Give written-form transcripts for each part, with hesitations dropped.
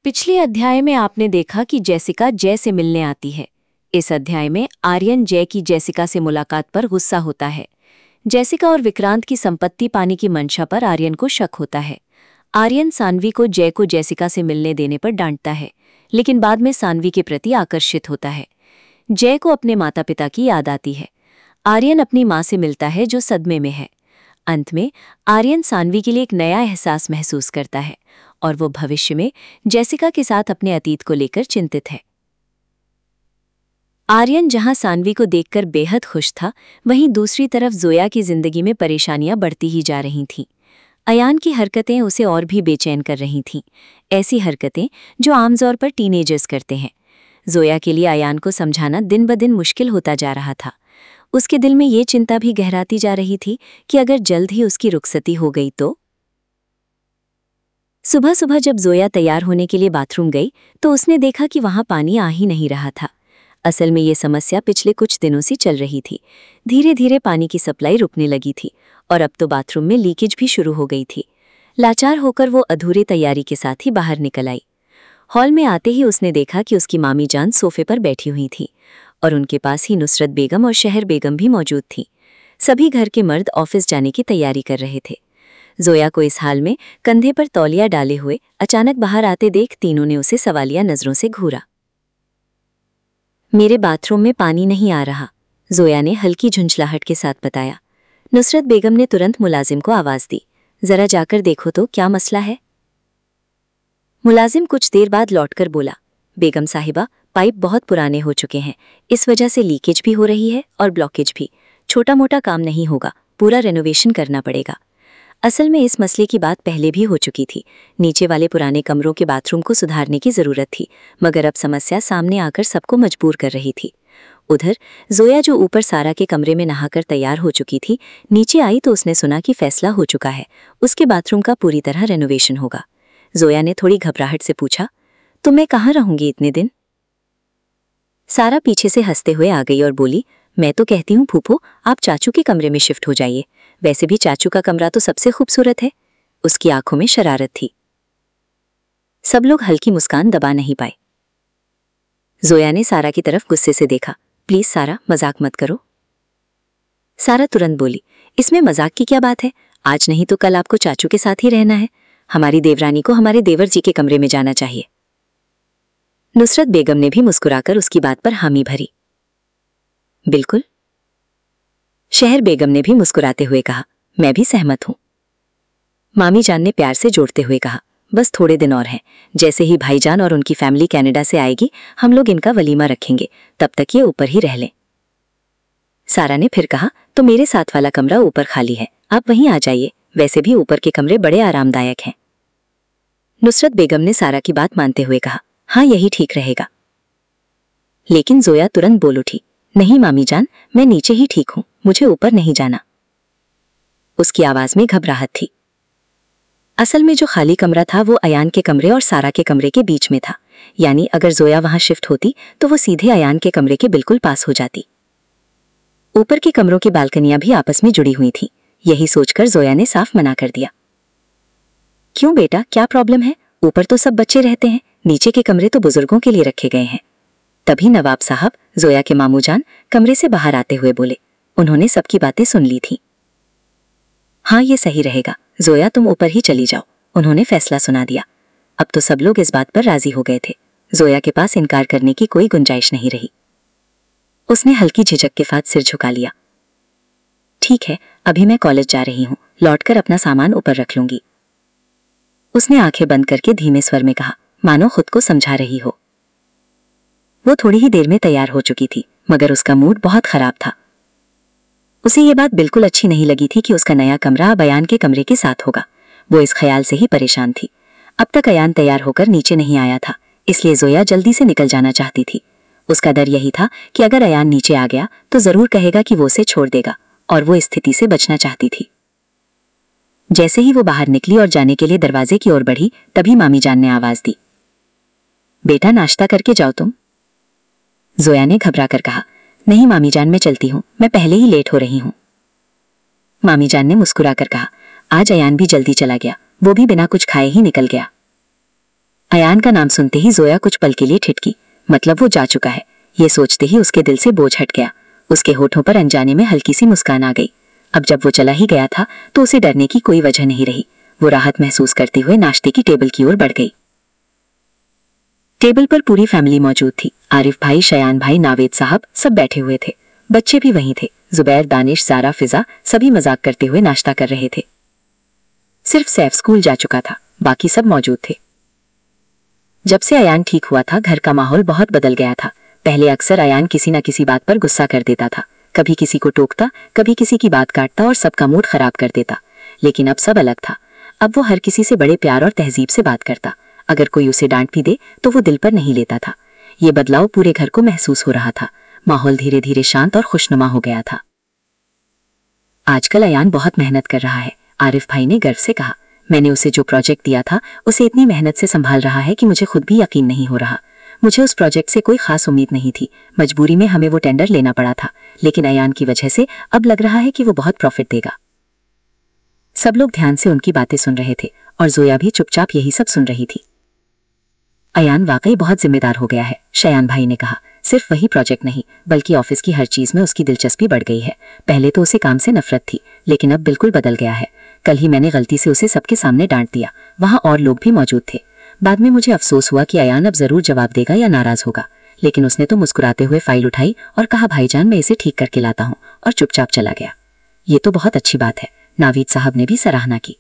पिछले अध्याय में आपने देखा कि जेसिका जय से मिलने आती है। इस अध्याय में आर्यन जय की जेसिका से मुलाकात पर गुस्सा होता है। जेसिका और विक्रांत की संपत्ति पाने की मंशा पर आर्यन को शक होता है। आर्यन सानवी को जेसिका से मिलने देने पर डांटता है, लेकिन बाद में सानवी के प्रति आकर्षित होता है। जय को अपने माता पिता की याद आती है। आर्यन अपनी माँ से मिलता है जो सदमे में है। अंत में आर्यन सानवी के लिए एक नया एहसास महसूस करता है और वो भविष्य में जेसिका के साथ अपने अतीत को लेकर चिंतित है। आर्यन जहां सानवी को देखकर बेहद खुश था, वहीं दूसरी तरफ जोया की जिंदगी में परेशानियां बढ़ती ही जा रही थीं। अयान की हरकतें उसे और भी बेचैन कर रही थीं, ऐसी हरकतें जो आमतौर पर टीनेजर्स करते हैं। जोया के लिए अयान को समझाना दिन ब दिन मुश्किल होता जा रहा था। उसके दिल में ये चिंता भी गहराती जा रही थी कि अगर जल्द ही उसकी रुखसती हो गई तो। सुबह सुबह जब जोया तैयार होने के लिए बाथरूम गई तो उसने देखा कि वहां पानी आ ही नहीं रहा था। असल में ये समस्या पिछले कुछ दिनों से चल रही थी। धीरे धीरे पानी की सप्लाई रुकने लगी थी और अब तो बाथरूम में लीकेज भी शुरू हो गई थी। लाचार होकर वो अधूरी तैयारी के साथ ही बाहर निकल आई। हॉल में आते ही उसने देखा कि उसकी मामी जान सोफे पर बैठी हुई थी और उनके पास ही नुसरत बेगम और शहर बेगम भी मौजूद थी। सभी घर के मर्द ऑफिस जाने की तैयारी कर रहे थे। जोया को इस हाल में कंधे पर तौलिया डाले हुए अचानक बाहर आते देख तीनों ने उसे सवालिया नजरों से घूरा। मेरे बाथरूम में पानी नहीं आ रहा, जोया ने हल्की झुंझलाहट के साथ बताया। नुसरत बेगम ने तुरंत मुलाजिम को आवाज दी, जरा जाकर देखो तो क्या मसला है। मुलाजिम कुछ देर बाद लौटकर बोला, बेगम साहिबा, पाइप बहुत पुराने हो चुके हैं, इस वजह से लीकेज भी हो रही है और ब्लॉकेज भी। छोटा मोटा काम नहीं होगा, पूरा रेनोवेशन करना पड़ेगा। असल में इस मसले की बात पहले भी हो चुकी थी। नीचे वाले पुराने कमरों के बाथरूम को सुधारने की जरूरत थी, मगर अब समस्या सामने आकर सबको मजबूर कर रही थी। उधर जोया जो ऊपर सारा के कमरे में नहाकर तैयार हो चुकी थी, नीचे आई तो उसने सुना कि फैसला हो चुका है, उसके बाथरूम का पूरी तरह रेनोवेशन होगा। जोया ने थोड़ी घबराहट से पूछा, तो मैं कहाँ रहूंगी इतने दिन? सारा पीछे से हंसते हुए आ गई और बोली, मैं तो कहती हूँ फूफो, आप चाचू के कमरे में शिफ्ट हो जाइए। वैसे भी चाचू का कमरा तो सबसे खूबसूरत है। उसकी आंखों में शरारत थी। सब लोग हल्की मुस्कान दबा नहीं पाए। जोया ने सारा की तरफ गुस्से से देखा, प्लीज सारा, मजाक मत करो। सारा तुरंत बोली, इसमें मजाक की क्या बात है? आज नहीं तो कल आपको चाचू के साथ ही रहना है। हमारी देवरानी को हमारे देवर जी के कमरे में जाना चाहिए। नुसरत बेगम ने भी मुस्कुराकर उसकी बात पर हामी भरी। बिल्कुल। शहर बेगम ने भी मुस्कुराते हुए कहा, मैं भी सहमत हूं। मामी जान ने प्यार से जोड़ते हुए कहा, बस थोड़े दिन और हैं। जैसे ही भाईजान और उनकी फैमिली कनाडा से आएगी, हम लोग इनका वलीमा रखेंगे, तब तक ये ऊपर ही रह लें। सारा ने फिर कहा, तो मेरे साथ वाला कमरा ऊपर खाली है, आप वहीं आ जाइए। वैसे भी ऊपर के कमरे बड़े आरामदायक हैं। नुसरत बेगम ने सारा की बात मानते हुए कहा, हाँ यही ठीक रहेगा। लेकिन जोया तुरंत बोल उठी, नहीं मामी जान, मैं नीचे ही ठीक हूं, मुझे ऊपर नहीं जाना। उसकी आवाज में घबराहट थी। असल में जो खाली कमरा था वो अयान के कमरे और सारा के कमरे के बीच में था, यानी अगर जोया वहां शिफ्ट होती तो वो सीधे अयान के कमरे के बिल्कुल पास हो जाती। ऊपर के कमरों की बालकनियां भी आपस में जुड़ी हुई थीं। यही सोचकर जोया ने साफ मना कर दिया। क्यों बेटा, क्या प्रॉब्लम है? ऊपर तो सब बच्चे रहते हैं, नीचे के कमरे तो बुजुर्गों के लिए रखे गए हैं। तभी नवाब साहब, जोया के मामू जान, कमरे से बाहर आते हुए बोले। उन्होंने सबकी बातें सुन ली थी। हाँ ये सही रहेगा, जोया तुम ऊपर ही चली जाओ, उन्होंने फैसला सुना दिया। अब तो सब लोग इस बात पर राजी हो गए थे। जोया के पास इनकार करने की कोई गुंजाइश नहीं रही। उसने हल्की झिझक के साथ सिर झुका लिया। ठीक है, अभी मैं कॉलेज जा रही हूँ, लौटकर अपना सामान ऊपर रख लूंगी। उसने आंखें बंद करके धीमे स्वर में कहा, मानो खुद को समझा रही हो। वो थोड़ी ही देर में तैयार हो चुकी थी, मगर उसका मूड बहुत खराब था। उसे ये बात बिल्कुल अच्छी नहीं लगी थी कि उसका नया कमरा अब अयान के कमरे के साथ होगा। वो इस ख्याल से ही परेशान थी। अब तक अयान तैयार होकर नीचे नहीं आया था, इसलिए जोया जल्दी से निकल जाना चाहती थी। उसका डर यही था कि अगर अयान नीचे आ गया तो जरूर कहेगा कि वो उसे छोड़ देगा, और वो इस स्थिति से बचना चाहती थी। जैसे ही वो बाहर निकली और जाने के लिए दरवाजे की ओर बढ़ी, तभी मामी जान ने आवाज दी, बेटा नाश्ता करके जाओ तुम। जोया ने घबरा कर कहा, नहीं मामी जान, मैं चलती हूँ, मैं पहले ही लेट हो रही हूँ। मामी जान ने मुस्कुराकर कहा, आज अयान भी जल्दी चला गया, वो भी बिना कुछ खाए ही निकल गया। अयान का नाम सुनते ही जोया कुछ पल के लिए ठिठकी। मतलब वो जा चुका है, ये सोचते ही उसके दिल से बोझ हट गया। उसके होठों पर अनजाने में हल्की सी मुस्कान आ गई। अब जब वो चला ही गया था तो उसे डरने की कोई वजह नहीं रही। वो राहत महसूस करते हुए नाश्ते की टेबल की ओर बढ़ गई। टेबल पर पूरी फैमिली मौजूद थी। आरिफ भाई, शयान भाई, नावेद साहब सब बैठे हुए थे। बच्चे भी वहीं थे। जुबैर, दानिश, जारा, फिजा सभी मजाक करते हुए नाश्ता कर रहे थे। सिर्फ सैफ स्कूल जा चुका था, बाकी सब मौजूद थे। जब से अयान ठीक हुआ था घर का माहौल बहुत बदल गया था। पहले अक्सर अयान किसी न किसी बात पर गुस्सा कर देता था। कभी किसी को टोकता, कभी किसी की बात काटता और सबका मूड खराब कर देता। लेकिन अब सब अलग था। अब वो हर किसी से बड़े प्यार और तहजीब से बात करता। अगर कोई उसे डांट भी दे तो वो दिल पर नहीं लेता था। ये बदलाव पूरे घर को महसूस हो रहा था। माहौल धीरे धीरे शांत और खुशनुमा हो गया था। आजकल अयान बहुत मेहनत कर रहा है, आरिफ भाई ने गर्व से कहा। मैंने उसे जो प्रोजेक्ट दिया था उसे इतनी मेहनत से संभाल रहा है कि मुझे खुद भी यकीन नहीं हो रहा। मुझे उस प्रोजेक्ट से कोई खास उम्मीद नहीं थी। मजबूरी में हमें वो टेंडर लेना पड़ा था, लेकिन अयान की वजह से अब लग रहा है कि वो बहुत प्रॉफिट देगा। सब लोग ध्यान से उनकी बातें सुन रहे थे और जोया भी चुपचाप यही सब सुन रही थी। अयान वाकई बहुत जिम्मेदार हो गया है, शयान भाई ने कहा। सिर्फ वही प्रोजेक्ट नहीं बल्कि ऑफिस की हर चीज में उसकी दिलचस्पी बढ़ गई है। पहले तो उसे काम से नफरत थी, लेकिन अब बिल्कुल बदल गया है। कल ही मैंने गलती से उसे सबके सामने डांट दिया। वहां और लोग भी मौजूद थे। बाद में मुझे अफसोस हुआ कि अयान अब जरूर जवाब देगा या नाराज होगा, लेकिन उसने तो मुस्कुराते हुए फाइल उठाई और कहा, भाईजान मैं इसे ठीक करके लाता हूँ, और चुपचाप चला गया। ये तो बहुत अच्छी बात है, नावीद साहब ने भी सराहना की।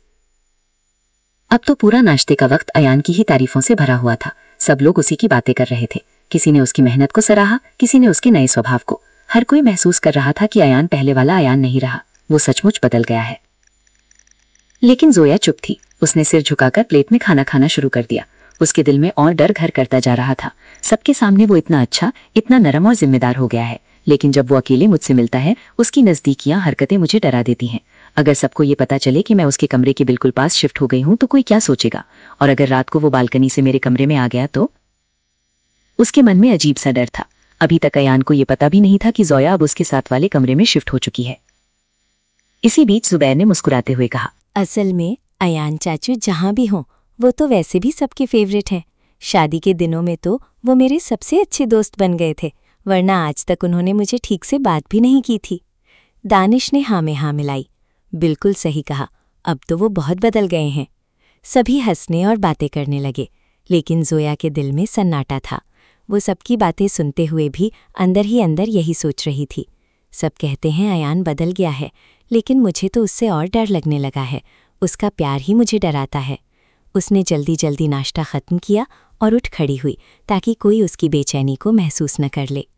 अब तो पूरा नाश्ते का वक्त अयान की ही तारीफों से भरा हुआ था। सब लोग उसी की बातें कर रहे थे। किसी ने उसकी मेहनत को सराहा, किसी ने उसके नए स्वभाव को। हर कोई महसूस कर रहा था कि अयान पहले वाला अयान नहीं रहा, वो सचमुच बदल गया है। लेकिन जोया चुप थी। उसने सिर झुकाकर प्लेट में खाना खाना शुरू कर दिया। उसके दिल में और डर घर करता जा रहा था। सबके सामने वो इतना अच्छा, इतना नरम और जिम्मेदार हो गया है, लेकिन जब वो अकेले मुझसे मिलता है उसकी नजदीकियां, हरकतें मुझे डरा देती हैं। अगर सबको ये पता चले कि मैं उसके कमरे के बिल्कुल पास शिफ्ट हो गई हूं तो कोई क्या सोचेगा? और अगर रात को वो बालकनी से मेरे कमरे में आ गया तो? उसके मन में अजीब सा डर था। अभी तक अयान को ये पता भी नहीं था कि जोया अब उसके साथ वाले कमरे में शिफ्ट हो चुकी है। इसी बीच जुबैर ने मुस्कुराते हुए कहा, असल में अयान चाचू जहाँ भी हों वो तो वैसे भी सबके फेवरेट हैं। शादी के दिनों में तो वो मेरे सबसे अच्छे दोस्त बन गए थे, वरना आज तक उन्होंने मुझे ठीक से बात भी नहीं की थी। दानिश ने हाँ में हाँ मिलाई। बिल्कुल सही कहा, अब तो वो बहुत बदल गए हैं। सभी हंसने और बातें करने लगे, लेकिन जोया के दिल में सन्नाटा था। वो सबकी बातें सुनते हुए भी अंदर ही अंदर यही सोच रही थी। सब कहते हैं अयान बदल गया है, लेकिन मुझे तो उससे और डर लगने लगा है। उसका प्यार ही मुझे डराता है। उसने जल्दी जल्दी नाश्ता ख़त्म किया और उठ खड़ी हुई ताकि कोई उसकी बेचैनी को महसूस न कर ले।